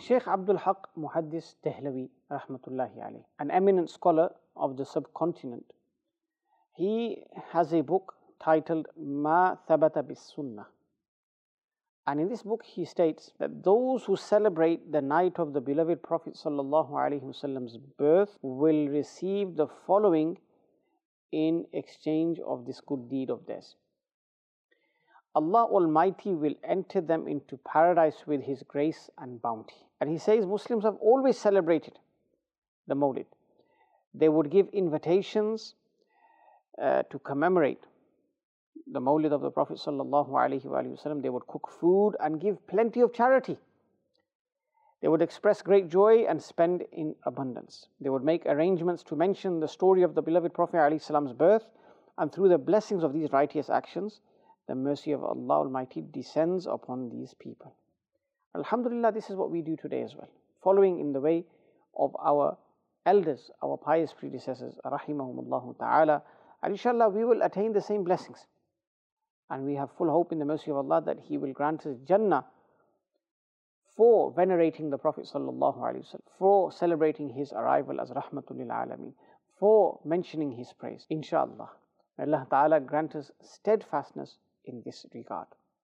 Sheikh Abdul Haq Muhaddis Dehlawi, rahmatullahi alayh, an eminent scholar of the subcontinent, he has a book titled Ma Thabata bis Sunnah. And in this book he states that those who celebrate the night of the beloved Prophet sallallahu alaihi wasallam's birth will receive the following in exchange of this good deed of theirs. Allah Almighty will enter them into paradise with His grace and bounty. And he says Muslims have always celebrated the Mawlid. They would give invitations to commemorate the Mawlid of the Prophet sallallahu alaihi wasallam. They would cook food and give plenty of charity. They would express great joy and spend in abundance. They would make arrangements to mention the story of the beloved Prophet alaihi salam's birth, and through the blessings of these righteous actions, the mercy of Allah Almighty descends upon these people. Alhamdulillah, this is what we do today as well, following in the way of our elders, our pious predecessors, rahimahumullah ta'ala, and inshallah we will attain the same blessings. And we have full hope in the mercy of Allah that He will grant us Jannah for venerating the Prophet sallallahu alaihi wasallam, for celebrating his arrival as rahmatul lil alameen, for mentioning his praise, inshallah. May Allah ta'ala grant us steadfastness in this regard.